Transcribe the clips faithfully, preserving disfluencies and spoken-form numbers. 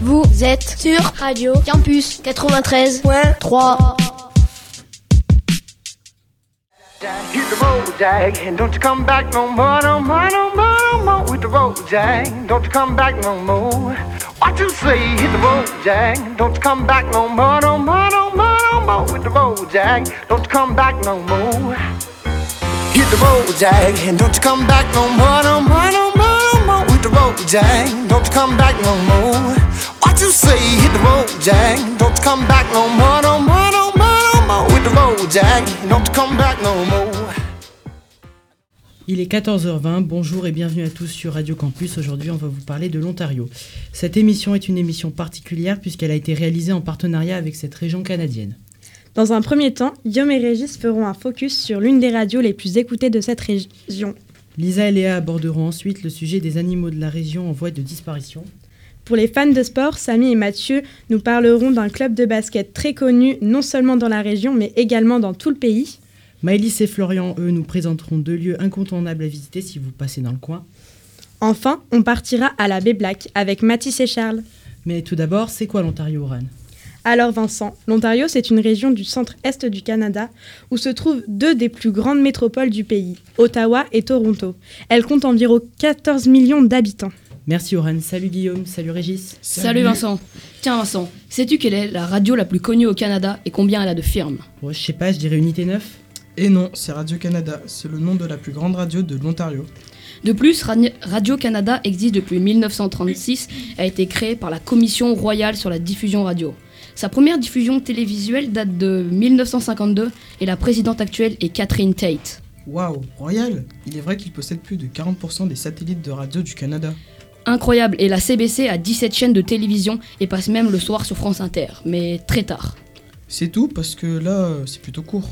Vous êtes sur Radio Campus quatre-vingt-treize point trois. Hit the road, Jack, and don't you come back no more, no more, no more, no more. With the road, Jack, don't you come back no more. What you say? Hit the road, Jack, don't you come back no more, no more, no more, no more. With the road, Jack, don't you come back no more. Hit the road, Jack, and don't you come back no more, no more, no more, no more. With the road, Jack, don't you come back no more. What you say? Hit the road, Jack, don't you come back no more, no more, no more. With the road, Jack, don't come back no more. Il est quatorze heures vingt, bonjour et bienvenue à tous sur Radio Campus. Aujourd'hui, on va vous parler de l'Ontario. Cette émission est une émission particulière puisqu'elle a été réalisée en partenariat avec cette région canadienne. Dans un premier temps, Guillaume et Régis feront un focus sur l'une des radios les plus écoutées de cette région. Lisa et Léa aborderont ensuite le sujet des animaux de la région en voie de disparition. Pour les fans de sport, Samy et Mathieu nous parleront d'un club de basket très connu, non seulement dans la région, mais également dans tout le pays. Maëlys et Florian, eux, nous présenteront deux lieux incontournables à visiter si vous passez dans le coin. Enfin, on partira à la Baie Black avec Mathis et Charles. Mais tout d'abord, c'est quoi l'Ontario, Oran ? Alors Vincent, l'Ontario, c'est une région du centre-est du Canada où se trouvent deux des plus grandes métropoles du pays, Ottawa et Toronto. Elle compte environ quatorze millions d'habitants. Merci Oran, salut Guillaume, salut Régis. Salut, salut Vincent. Tiens Vincent, sais-tu quelle est la radio la plus connue au Canada et combien elle a de firmes ? Ouais, je sais pas, je dirais Unité neuf. Et non, c'est Radio-Canada, c'est le nom de la plus grande radio de l'Ontario. De plus, Radio-Canada existe depuis mille neuf cent trente-six et a été créée par la Commission royale sur la diffusion radio. Sa première diffusion télévisuelle date de mille neuf cent cinquante-deux et la présidente actuelle est Catherine Tate. Waouh, royal ! Il est vrai qu'il possède plus de quarante pour cent des satellites de radio du Canada. Incroyable, et la C B C a dix-sept chaînes de télévision et passe même le soir sur France Inter, mais très tard. C'est tout, parce que là, c'est plutôt court.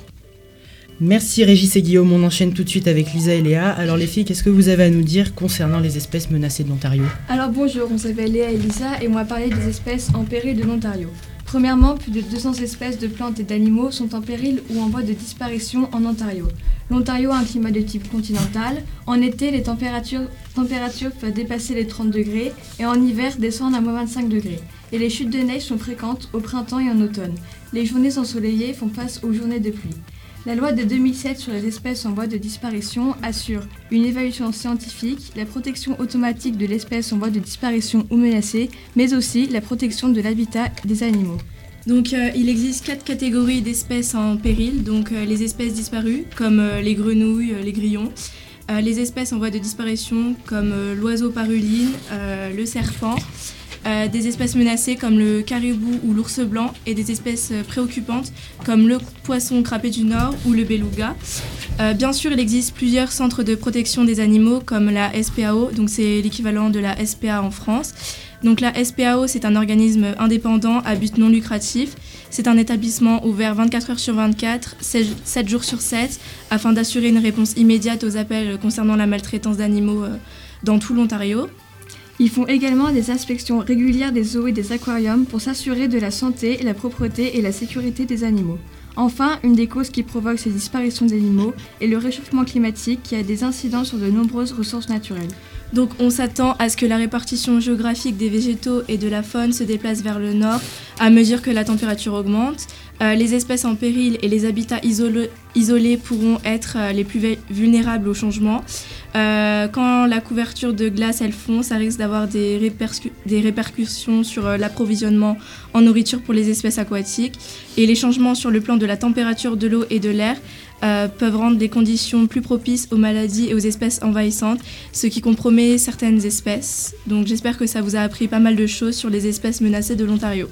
Merci Régis et Guillaume, on enchaîne tout de suite avec Lisa et Léa. Alors les filles, qu'est-ce que vous avez à nous dire concernant les espèces menacées de l'Ontario ? Alors bonjour, on s'appelle Léa et Lisa et on va parler des espèces en péril de l'Ontario. Premièrement, plus de deux cents espèces de plantes et d'animaux sont en péril ou en voie de disparition en Ontario. L'Ontario a un climat de type continental. En été, les températures, températures peuvent dépasser les trente degrés et en hiver descendent à moins vingt-cinq degrés. Et les chutes de neige sont fréquentes au printemps et en automne. Les journées ensoleillées font face aux journées de pluie. La loi de deux mille sept sur les espèces en voie de disparition assure une évaluation scientifique, la protection automatique de l'espèce en voie de disparition ou menacée, mais aussi la protection de l'habitat des animaux. Donc euh, il existe quatre catégories d'espèces en péril, donc euh, les espèces disparues comme euh, les grenouilles, euh, les grillons, euh, les espèces en voie de disparition comme euh, l'oiseau paruline, euh, le serpent, Euh, des espèces menacées comme le caribou ou l'ours blanc et des espèces euh, préoccupantes comme le poisson crapé du Nord ou le beluga. Euh, bien sûr, il existe plusieurs centres de protection des animaux comme la S P A O, donc c'est l'équivalent de la S P A en France. Donc la S P A O, c'est un organisme indépendant à but non lucratif. C'est un établissement ouvert vingt-quatre heures sur vingt-quatre, sept jours sur sept, afin d'assurer une réponse immédiate aux appels concernant la maltraitance d'animaux euh, dans tout l'Ontario. Ils font également des inspections régulières des zoos et des aquariums pour s'assurer de la santé, la propreté et la sécurité des animaux. Enfin, une des causes qui provoque ces disparitions d'animaux est le réchauffement climatique qui a des incidences sur de nombreuses ressources naturelles. Donc on s'attend à ce que la répartition géographique des végétaux et de la faune se déplace vers le nord à mesure que la température augmente. Euh, les espèces en péril et les habitats isolés, isolés pourront être euh, les plus vulnérables au changement. Euh, quand la couverture de glace elle fond, ça risque d'avoir des, répercu- des répercussions sur euh, l'approvisionnement en nourriture pour les espèces aquatiques. Et les changements sur le plan de la température de l'eau et de l'air euh, peuvent rendre des conditions plus propices aux maladies et aux espèces envahissantes, ce qui compromet certaines espèces. Donc j'espère que ça vous a appris pas mal de choses sur les espèces menacées de l'Ontario.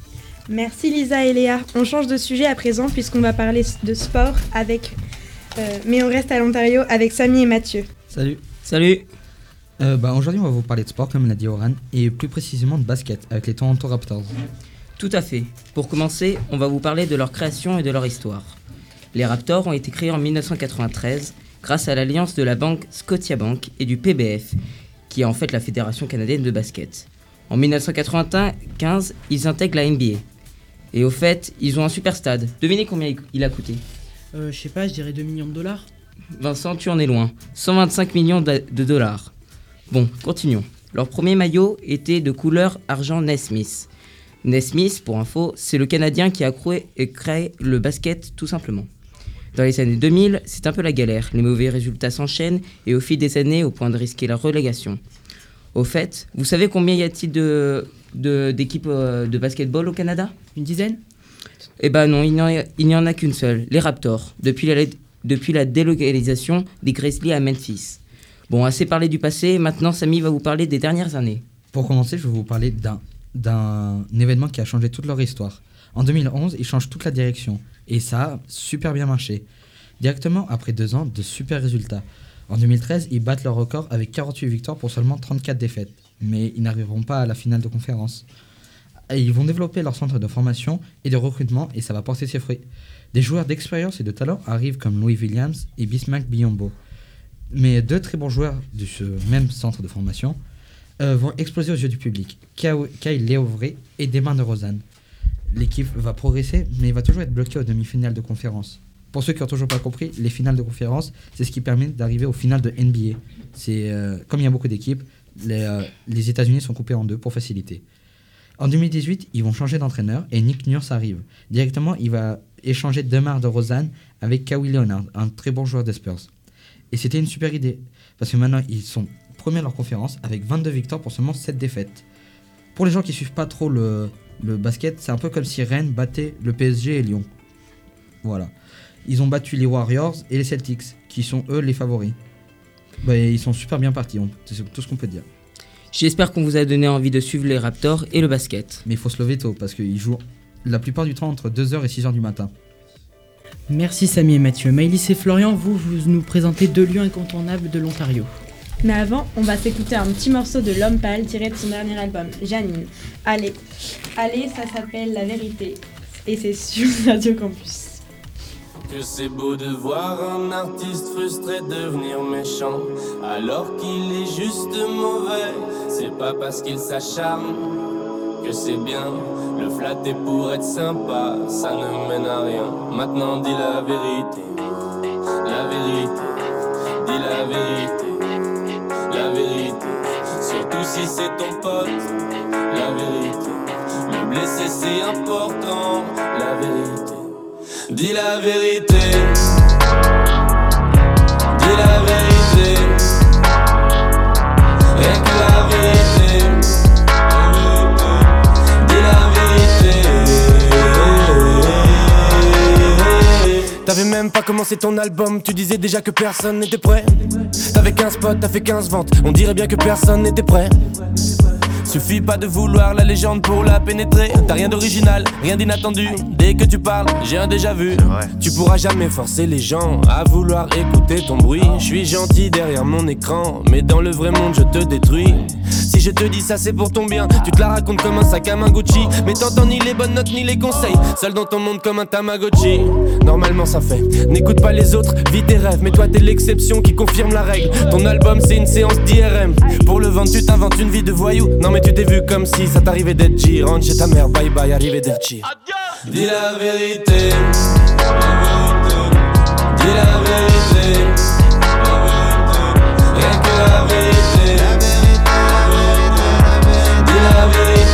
Merci Lisa et Léa. On change de sujet à présent puisqu'on va parler de sport avec... Euh, mais on reste à l'Ontario avec Samy et Mathieu. Salut. Salut. Euh, bah, aujourd'hui, on va vous parler de sport, comme l'a dit Oran, et plus précisément de basket, avec les Toronto Raptors. Tout à fait. Pour commencer, on va vous parler de leur création et de leur histoire. Les Raptors ont été créés en dix-neuf cent quatre-vingt-treize grâce à l'alliance de la banque Scotiabank et du P B F, qui est en fait la Fédération canadienne de basket. En dix-neuf cent quatre-vingt-quinze, ils intègrent la N B A. Et au fait, ils ont un super stade. Devinez combien il a coûté ? Euh, je sais pas, je dirais deux millions de dollars. Vincent, tu en es loin. cent vingt-cinq millions de dollars. Bon, continuons. Leur premier maillot était de couleur argent Naismith. Naismith, pour info, c'est le Canadien qui a créé, créé le basket tout simplement. Dans les années deux mille, c'est un peu la galère. Les mauvais résultats s'enchaînent et au fil des années, au point de risquer la relégation. Au fait, vous savez combien y a-t-il de, de, d'équipes de basketball au Canada ? Une dizaine ? Eh ben non, il n'y en a, il n'y en a qu'une seule, les Raptors, depuis la, depuis la délocalisation des Grizzlies à Memphis. Bon, assez parlé du passé, maintenant Samy va vous parler des dernières années. Pour commencer, je vais vous parler d'un, d'un événement qui a changé toute leur histoire. En deux mille onze, ils changent toute la direction, et ça a super bien marché. Directement après deux ans de super résultats. En deux mille treize, ils battent leur record avec quarante-huit victoires pour seulement trente-quatre défaites, mais ils n'arriveront pas à la finale de conférence. Et ils vont développer leur centre de formation et de recrutement et ça va porter ses fruits. Des joueurs d'expérience et de talent arrivent comme Louis Williams et Bismack Biyombo. Mais deux très bons joueurs de ce même centre de formation euh, vont exploser aux yeux du public. Kyle Léovré et Demar DeRozan. L'équipe va progresser, mais il va toujours être bloqué aux demi-finales de conférence. Pour ceux qui n'ont toujours pas compris, les finales de conférence, c'est ce qui permet d'arriver aux finales de N B A. C'est, euh, comme il y a beaucoup d'équipes, les, euh, les États-Unis sont coupés en deux pour faciliter. En deux mille dix-huit, ils vont changer d'entraîneur et Nick Nurse arrive. Directement, il va échanger Demar DeRozan avec Kawhi Leonard, un très bon joueur des Spurs. Et c'était une super idée, parce que maintenant, ils sont premiers à leur conférence avec vingt-deux victoires pour seulement sept défaites. Pour les gens qui ne suivent pas trop le, le basket, c'est un peu comme si Rennes battait le P S G et Lyon. Voilà. Ils ont battu les Warriors et les Celtics, qui sont eux les favoris. Bah, ils sont super bien partis, on, c'est tout ce qu'on peut dire. J'espère qu'on vous a donné envie de suivre les Raptors et le basket. Mais il faut se lever tôt, parce qu'ils jouent la plupart du temps entre deux heures et six heures du matin. Merci Samy et Mathieu. Maëlys et Florian, vous, vous nous présentez deux lieux incontournables de l'Ontario. Mais avant, on va s'écouter un petit morceau de L'Homme Pâle tiré de son dernier album, Janine. Allez, allez, ça s'appelle La Vérité. Et c'est sur Radio Campus. Que c'est beau de voir un artiste frustré devenir méchant, alors qu'il est juste mauvais. C'est pas parce qu'il s'acharne que c'est bien. Le flatter pour être sympa, ça ne mène à rien. Maintenant dis la vérité, la vérité, dis la vérité, la vérité. Surtout si c'est ton pote, la vérité. Le blesser c'est important, la vérité. Dis la vérité, dis la vérité, rien que la vérité, dis la vérité. T'avais même pas commencé ton album, tu disais déjà que personne n'était prêt. T'avais quinze potes, t'as fait quinze ventes, on dirait bien que personne n'était prêt. Suffit pas de vouloir la légende pour la pénétrer. T'as rien d'original, rien d'inattendu. Dès que tu parles, j'ai un déjà vu. Tu pourras jamais forcer les gens à vouloir écouter ton bruit. Je suis gentil derrière mon écran, mais dans le vrai monde je te détruis. Si je te dis ça c'est pour ton bien, tu te la racontes comme un sac à main Gucci, mais t'entends ni les bonnes notes ni les conseils. Seul dans ton monde comme un Tamagotchi. Normalement ça fait, n'écoute pas les autres, vis tes rêves. Mais toi t'es l'exception qui confirme la règle. Ton album c'est une séance d'I R M. Pour le vendre tu t'inventes une vie de voyou. Non mais tu t'es vu comme si ça t'arrivait d'être G. Rentre chez ta mère, bye bye, arrivé d'Erchi. Dis la vérité, dis la vérité, rien que la vérité, dis la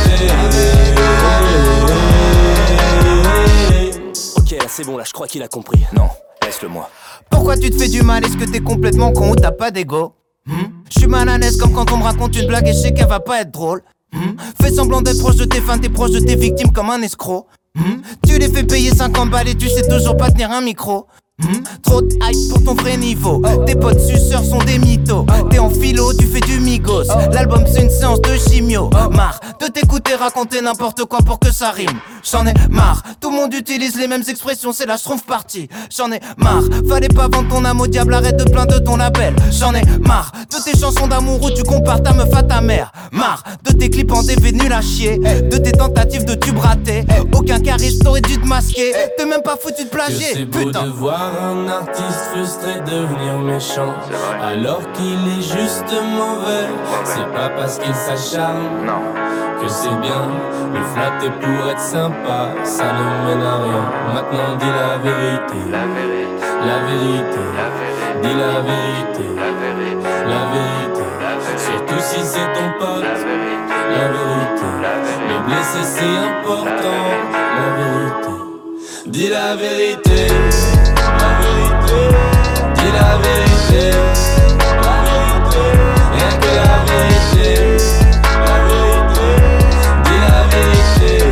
vérité. Ok, c'est bon là, je crois qu'il a compris. Non, laisse-le moi. Pourquoi tu te fais du mal? Est-ce que t'es complètement con ou t'as pas d'ego? hmm Je suis mal à l'aise comme quand on me raconte une blague et je sais qu'elle va pas être drôle. hmm Fais semblant d'être proche de tes fans, t'es proche de tes victimes comme un escroc. hmm Tu les fais payer cinquante balles et tu sais toujours pas tenir un micro. hmm Trop de hype pour ton vrai niveau. Tes potes suceurs sont des mythos. T'es en philo, tu fais du migos. L'album c'est une séance de chimio. Marre de t'écouter raconter n'importe quoi pour que ça rime. J'en ai marre, tout le monde utilise les mêmes expressions, c'est la schtroumpf partie. J'en ai marre, fallait pas vendre ton âme au diable, arrête de plaindre de ton label. J'en ai marre, de tes chansons d'amour où tu compares ta meuf à ta mère. Marre, de tes clips en D V nuls à chier, de tes tentatives de tube raté. Aucun charisme t'aurait dû te masquer, t'es même pas foutu de plagier. C'est beau Putain. de voir un artiste frustré devenir méchant, alors qu'il est juste mauvais. C'est pas parce qu'il s'acharne que c'est bien. Le flatter pour être sympa, ça ne mène à rien. Maintenant dis la vérité, la vérité, la vérité, la vérité. Dis la vérité, la vérité, la vérité. Surtout si c'est ton pote. La vérité, le blessé c'est important. La vérité, dis la vérité. La vérité, dis la vérité. La vérité, rien que la vérité. La vérité, dis la vérité.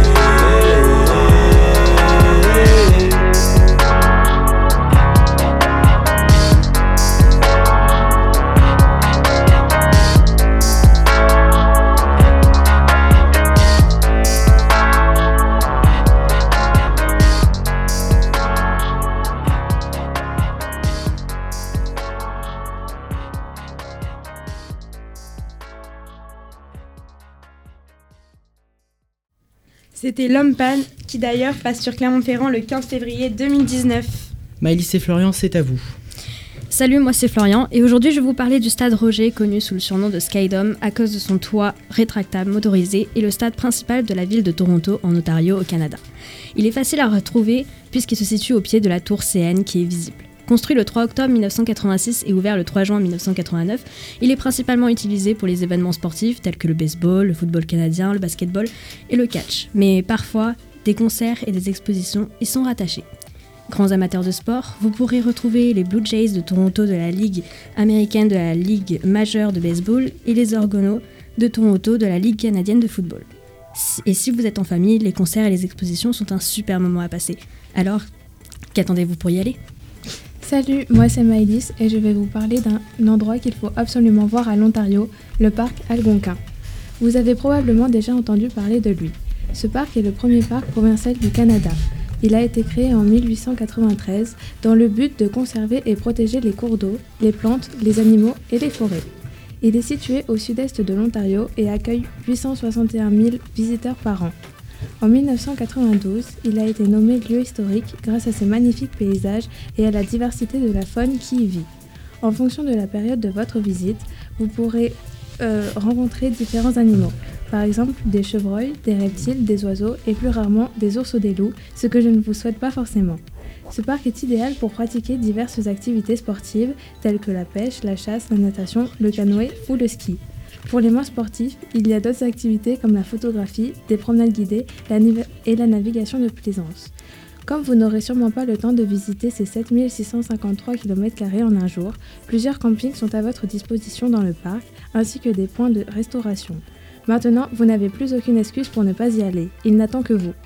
C'était L'Homme Pan, qui d'ailleurs passe sur Clermont-Ferrand le quinze février deux mille dix-neuf. Maëlys et Florian, c'est à vous. Salut, moi c'est Florian, et aujourd'hui je vais vous parler du stade Roger, connu sous le surnom de Skydome à cause de son toit rétractable motorisé et le stade principal de la ville de Toronto, en Ontario, au Canada. Il est facile à retrouver puisqu'il se situe au pied de la tour C N qui est visible. Construit le trois octobre mille neuf cent quatre-vingt-six et ouvert le trois juin mille neuf cent quatre-vingt-neuf, il est principalement utilisé pour les événements sportifs tels que le baseball, le football canadien, le basketball et le catch. Mais parfois, des concerts et des expositions y sont rattachés. Grands amateurs de sport, vous pourrez retrouver les Blue Jays de Toronto de la Ligue américaine de la Ligue majeure de baseball et les Argonauts de Toronto de la Ligue canadienne de football. Et si vous êtes en famille, les concerts et les expositions sont un super moment à passer. Alors, qu'attendez-vous pour y aller ? Salut, moi c'est Maëlys et je vais vous parler d'un endroit qu'il faut absolument voir à l'Ontario, le parc Algonquin. Vous avez probablement déjà entendu parler de lui. Ce parc est le premier parc provincial du Canada. Il a été créé en mille huit cent quatre-vingt-treize dans le but de conserver et protéger les cours d'eau, les plantes, les animaux et les forêts. Il est situé au sud-est de l'Ontario et accueille huit cent soixante et un mille visiteurs par an. En mille neuf cent quatre-vingt-douze, il a été nommé lieu historique grâce à ses magnifiques paysages et à la diversité de la faune qui y vit. En fonction de la période de votre visite, vous pourrez euh, rencontrer différents animaux. Par exemple, des chevreuils, des reptiles, des oiseaux et plus rarement des ours ou des loups, ce que je ne vous souhaite pas forcément. Ce parc est idéal pour pratiquer diverses activités sportives telles que la pêche, la chasse, la natation, le canoë ou le ski. Pour les moins sportifs, il y a d'autres activités comme la photographie, des promenades guidées et la navigation de plaisance. Comme vous n'aurez sûrement pas le temps de visiter ces sept mille six cent cinquante-trois kilomètres carrés en un jour, plusieurs campings sont à votre disposition dans le parc, ainsi que des points de restauration. Maintenant, vous n'avez plus aucune excuse pour ne pas y aller. Il n'attend que vous.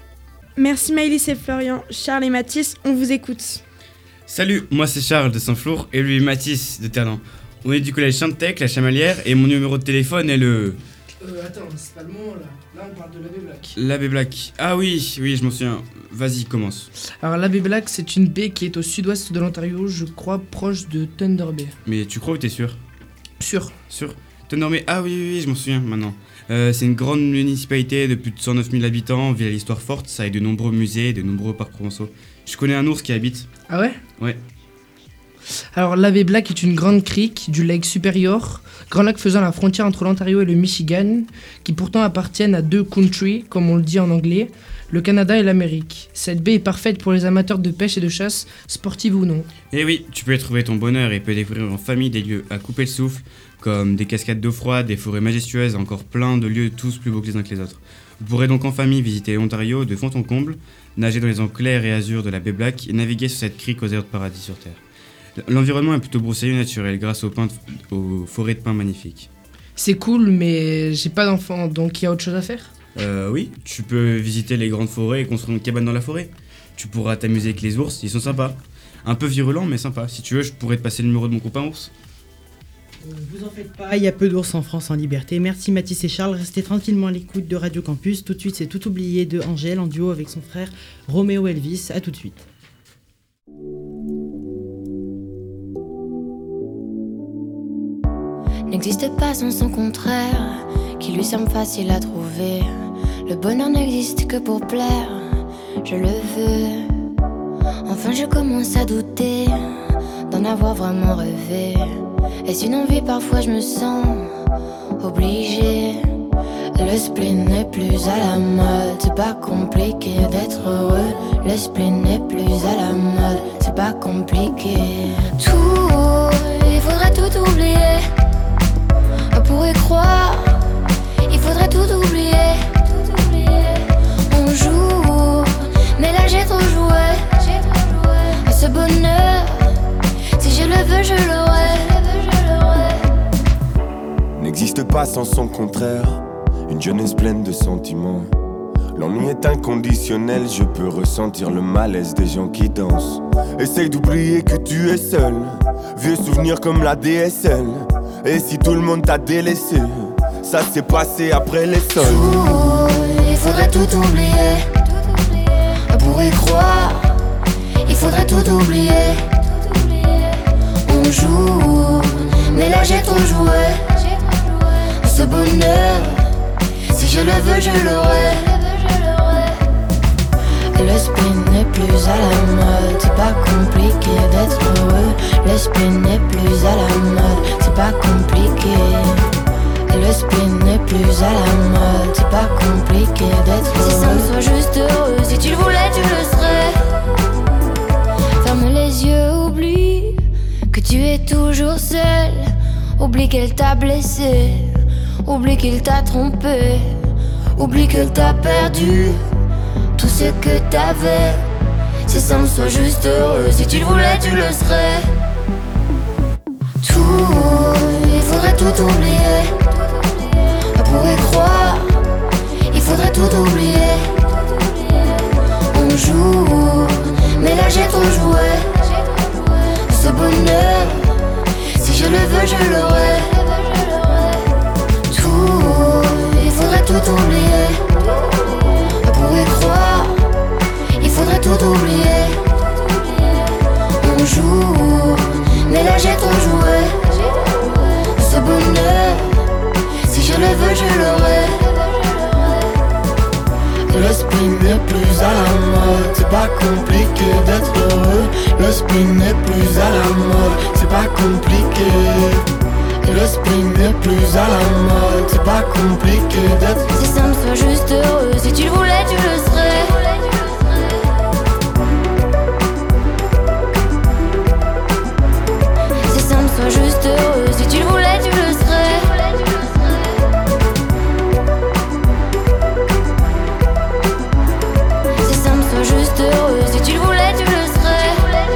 Merci Maëlys et Florian. Charles et Mathis, on vous écoute. Salut, moi c'est Charles de Saint-Flour et lui Mathis de Ternan. On est du collège Chantec, la Chamalière, et mon numéro de téléphone est le... Euh, attends, c'est pas le moment là. Là, on parle de l'abbé Black. L'abbé Black. Ah oui, oui, je m'en souviens. Vas-y, commence. Alors, l'abbé Black, c'est une baie qui est au sud-ouest de l'Ontario, je crois, proche de Thunder Bay. Mais tu crois ou t'es sûr ? Sûr. Sûr. Thunder Bay, ah oui, oui, oui, je m'en souviens maintenant. Euh, c'est une grande municipalité de plus de cent neuf mille habitants, ville à l'histoire forte, ça a de nombreux musées et de nombreux parcs provençaux. Je connais un ours qui y habite. Ah ouais ? Ouais. Alors, l'abbé Black est une grande crique du lac Supérieur, grand lac faisant la frontière entre l'Ontario et le Michigan, qui pourtant appartiennent à deux countries, comme on le dit en anglais, le Canada et l'Amérique. Cette baie est parfaite pour les amateurs de pêche et de chasse, sportive ou non. Et oui, tu peux y trouver ton bonheur et peux découvrir en famille des lieux à couper le souffle, comme des cascades d'eau froide, des forêts majestueuses, encore plein de lieux tous plus beaux que les uns que les autres. Vous pourrez donc en famille visiter l'Ontario de fond en comble, nager dans les eaux claires et azur de la baie Black et naviguer sur cette crique aux airs de paradis sur Terre. L'environnement est plutôt broussailleux naturel grâce aux, pins de, aux forêts de pins magnifiques. C'est cool, mais j'ai pas d'enfant, donc il y a autre chose à faire ? Euh, oui, tu peux visiter les grandes forêts et construire une cabane dans la forêt. Tu pourras t'amuser avec les ours, ils sont sympas. Un peu virulents, mais sympas. Si tu veux, je pourrais te passer le numéro de mon copain ours. Euh, vous en faites pas, il y a peu d'ours en France en liberté. Merci Mathis et Charles, restez tranquillement à l'écoute de Radio Campus. Tout de suite, c'est Tout oublié de Angèle en duo avec son frère Roméo Elvis. À tout de suite. N'existe pas sans son contraire, qui lui semble facile à trouver. Le bonheur n'existe que pour plaire, je le veux. Enfin je commence à douter d'en avoir vraiment rêvé. Est-ce une envie? Parfois je me sens obligée. Le spleen n'est plus à la mode, c'est pas compliqué d'être heureux. Le spleen n'est plus à la mode, c'est pas compliqué. Tout, il faudrait tout oublier pourrait croire, il faudrait tout oublier. On joue, mais là j'ai trop joué. Ce bonheur, si je le veux, je l'aurai. N'existe pas sans son contraire, une jeunesse pleine de sentiments. L'ennui est inconditionnel, je peux ressentir le malaise des gens qui dansent. Essaye d'oublier que tu es seul, vieux souvenirs comme la D S L. Et si tout le monde t'a délaissé, ça s'est passé après les sols. Tout, il faudrait tout oublier. On pourrait croire, il faudrait tout oublier. On joue, mais là j'ai trop joué. Ce bonheur, si je le veux, je l'aurai. Le spin n'est plus à la mode, c'est pas compliqué d'être heureux. Le spin n'est plus à la mode, c'est pas compliqué. Le spin n'est plus à la mode, c'est pas compliqué d'être heureux. Si ça me soit juste heureux, si tu le voulais, tu le serais. Ferme les yeux, oublie que tu es toujours seul. Oublie qu'elle t'a blessé, oublie qu'il t'a trompé, oublie qu'elle t'a perdu tout ce que t'avais. Si ça me soit juste heureux, si tu le voulais, tu le serais. Tout, il faudrait tout oublier. On pourrait croire, il faudrait tout oublier. On joue, mais là j'ai trop joué. Ce bonheur, si je le veux, je l'aurai. Tout, il faudrait tout oublier. On pourrait croire, il faudrait tout oublier. On joue, mais là j'ai trop joué. Ce bonheur, si je le veux, je l'aurai. Le spin n'est plus à la mode, c'est pas compliqué d'être heureux. Le spin n'est plus à la mode, c'est pas compliqué. Le spin n'est plus à la mode, c'est pas compliqué d'être. Si ça me soit juste heureux, si tu le voulais, tu le serais. Si ça me soit juste heureux, si tu le voulais, tu le serais. Si ça me soit juste heureux, si tu le voulais, tu le serais.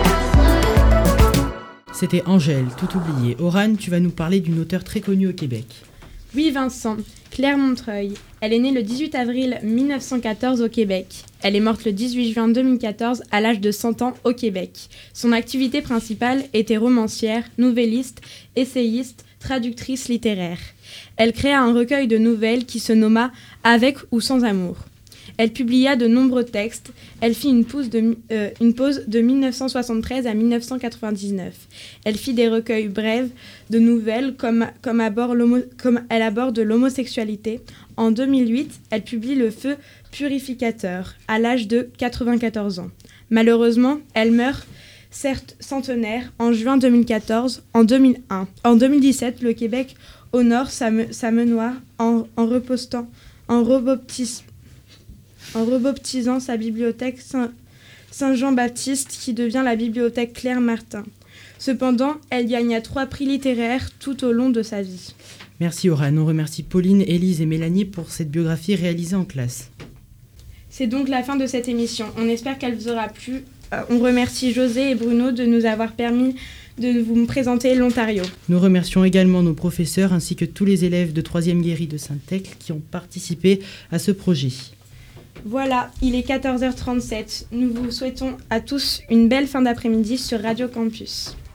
C'était Angèle, tout oublié. Orane, tu vas nous parler d'une auteure très connue au Québec. Oui, Vincent, Claire Montreuil. Elle est née le dix-huit avril mille neuf cent quatorze au Québec. Elle est morte le dix-huit juin deux mille quatorze à l'âge de cent ans au Québec. Son activité principale était romancière, nouvelliste, essayiste, traductrice littéraire. Elle créa un recueil de nouvelles qui se nomma « Avec ou sans amour ». Elle publia de nombreux textes. Elle fit une pause de, euh, une pause de mille neuf cent soixante-treize à mille neuf cent quatre-vingt-dix-neuf. Elle fit des recueils brefs de nouvelles comme, comme, aborde comme elle aborde l'homosexualité. En deux mille huit, elle publie Le Feu purificateur à l'âge de quatre-vingt-quatorze ans. Malheureusement, elle meurt, certes centenaire, en juin deux mille quatorze. En deux mille un. En deux mille dix-sept, le Québec honore sa, me, sa mémoire en, en repostant, en rebaptisant en rebaptisant sa bibliothèque Saint- Saint-Jean-Baptiste qui devient la bibliothèque Claire-Martin. Cependant, elle gagna trois prix littéraires tout au long de sa vie. Merci Orane, on remercie Pauline, Élise et Mélanie pour cette biographie réalisée en classe. C'est donc la fin de cette émission. On espère qu'elle vous aura plu. Euh, on remercie José et Bruno de nous avoir permis de vous présenter l'Ontario. Nous remercions également nos professeurs ainsi que tous les élèves de troisième Guéry de Saint-Thècle qui ont participé à ce projet. Voilà, il est quatorze heures trente-sept. Nous vous souhaitons à tous une belle fin d'après-midi sur Radio Campus.